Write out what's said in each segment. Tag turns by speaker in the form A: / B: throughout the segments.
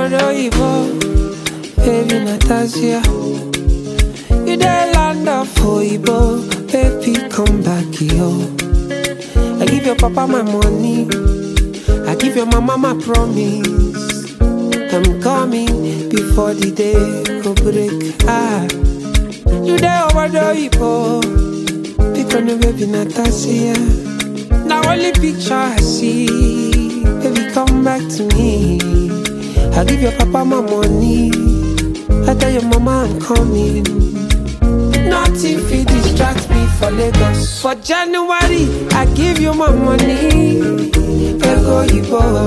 A: Ibo, baby Natasha. You the land of Ibo, baby come back here. I give your papa my money, I give your mama my promise. I'm coming before the day go break. You there over the Ibo, pick on the baby Natasha. Now only picture I see, baby come back to me. I give your papa my money, I tell your mama I'm coming. Nothing fit distract me for Lagos. For January, I give you my money. Ego Ibo,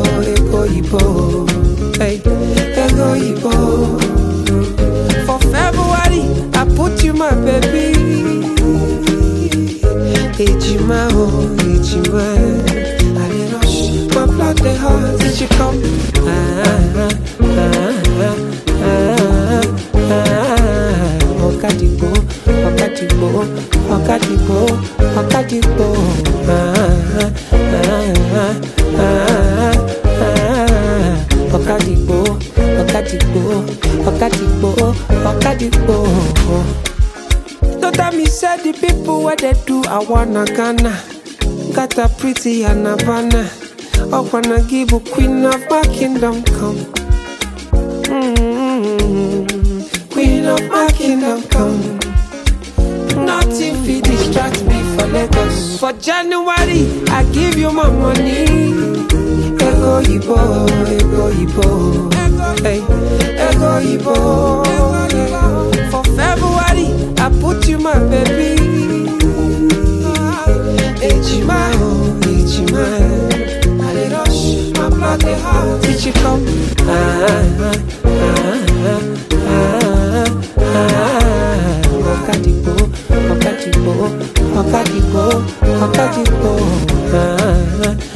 A: hey, Ego Ibo. For February, I put you my baby. Ejima, oh, Ejima. I dey rush, my blood dey hot. Did you come? Okadipo, Okadipo, Okadipo, Okadipo. Okadipo, Okadipo, Okadipo, Okadipo. Don't tell me say the people where they do I wanna Ghana. Got a pretty and Havana. I wanna give a queen of my kingdom come. Queen of my kingdom come. Nothing fit distract me for Lagos. For January, I give you my money. Ego Ibo, hey, Ego Ibo. For February, I put you my baby. Ejima, oh, Ejima. I dey rush, my blood dey hot. Did you come? Okadipo, Okadipo, Okadipo, Okadipo.